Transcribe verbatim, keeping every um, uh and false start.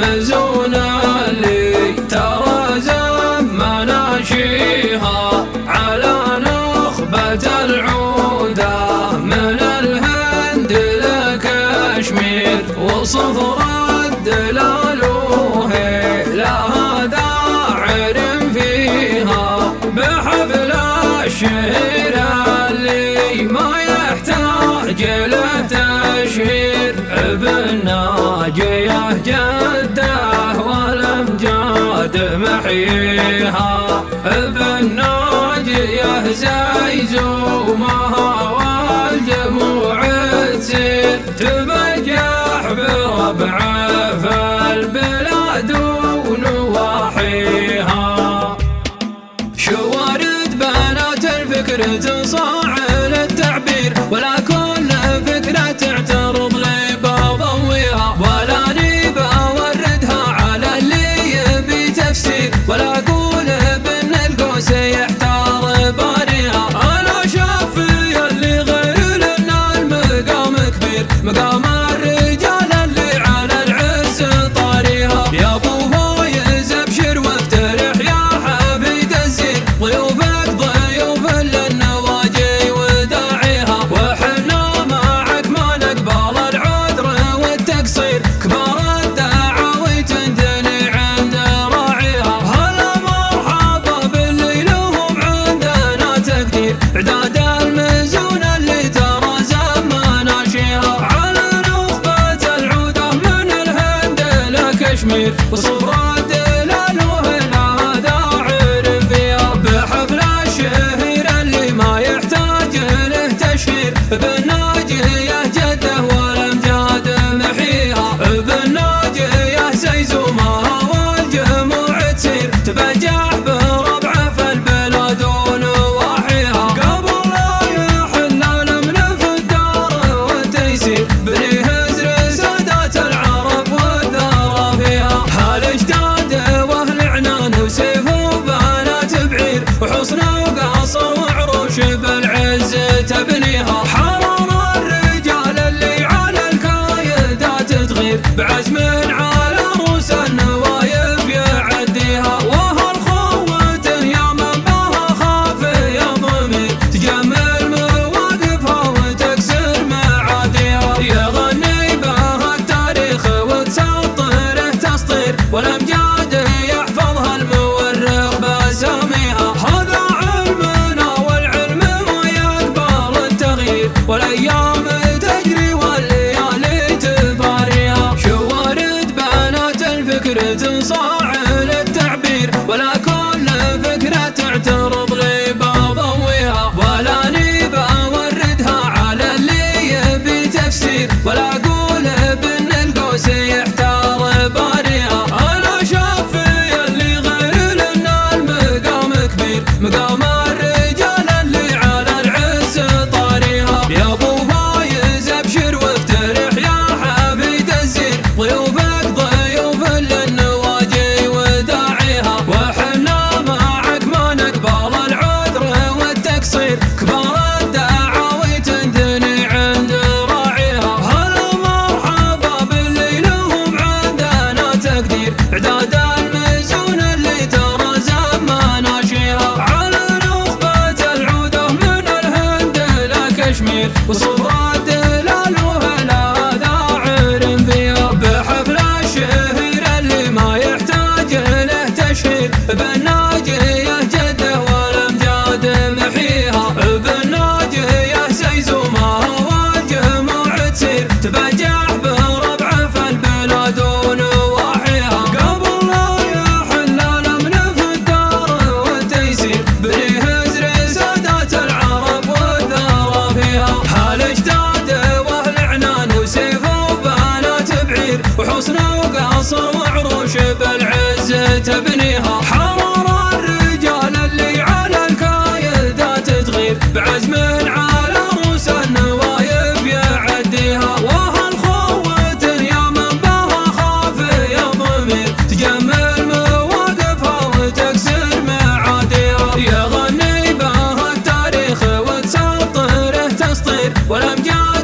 المزون اللي ترى زمان شيها على نخبة العودة من الهند لكشمير وصفر الدلالوه لها داعر فيها بحفل الشهر اللي ما يحتاج له تشهير ابن ناجيه جده والامجاد محييها ابن ناجيه زيزومها والجموع تسير تبجح بربعه في البلاد ونواحيها شوارد بنات الفكر تصاع للتعبير ولا كل فكرة تعترض لي بضويها ولا ني بوردها على اللي يبي تفسير ولا اقول بان القوس يحتار باريها انا شافي اللي غير لنا المقام كبير مقام الرجال اللي على العز طاريها يا ابو فايز ابشر وافترح يا حفيد الزين ضيوفك ضيوف للنواجي وداعيها وحنا معك ما نقبل العذر والتقصير كبار الدعاوي تندني عند راعيها هلا مرحبا باللي لهم عندنا تقدير اعداد المزون اللي ترى زمان شيها على نخبة العودة من الهند لكشمير وصفر الدلالوه لها داعر فيها بحفل الشهير اللي ما يحتاج له تشهير ابن ناجيه جده والامجاد محيها ابن ناجيه زيزومها والجموع تسير تبجح بربعه في البلاد ونواحيها قبل لا يحل الامن في الدار والتيسير بني هزر سادات العرب والثرى فيها هل اجتاد واهل عنان وسيف وبنات بعير وحصن وقصر وعروش بالعز تبنيها حرر الرجال اللي على الكايدات تغير بعزم على روس النوايب يعديها وهالخوة يا من بها خاف يا ضمير تجمل مواقفها وتكسر معاديها يغني بها التاريخ وتسطره تسطير والامجاد يحفظها المورخ باساميها هذا علمنا والعلم ما يقبل التغيير والايام تجري والليالي تباريها شوارد بنات الفكر تصاع للتعبير ولا كل فكرة تعترض لي بضويها ولا ني بوردها على اللي يبي تفسير ولا اقول بان القوس يحتار باريها انا شافي اللي غير لنا المقام كبير مقام الرجال اللي على العز طاريها يا ابو فايز ابشر وافترح يا حفيد الزين ضيوفك ضيوف للنواجي وداعيها وحنا معك ما نقبل العذر والتقصير كبار الدعاوي تندني عند راعيها هلا مرحبا باللي لهم عندنا تقدير اعداد المزون اللي ترى زمان شيها على نخبة العودة من الهند لكشمير وصفر الدلالوه لها داعر فيها بحفل الشهير اللي ما يحتاج له تشهير ابن ناجيه جده والامجاد محيها ابن ناجيه زيزومها والجموع تسير تبجح بربعه في البلاد ونواحيها قبل لا يحل الامن في الدار والتيسير بني هزر سادات العرب والثرى فيها هل اجتاد واهل عنان وسيف وبنات بعير وحصن وقصر وعروش بالعز تبنيها حرر الرجال اللي على الكايدات تغير بعزم على روس النوايب يعديها وهالخوة يا من بها خاف يا ضمير تجمل مواقفها وتكسر معاديها يغني بها التاريخ وتسطره تسطير والامجاد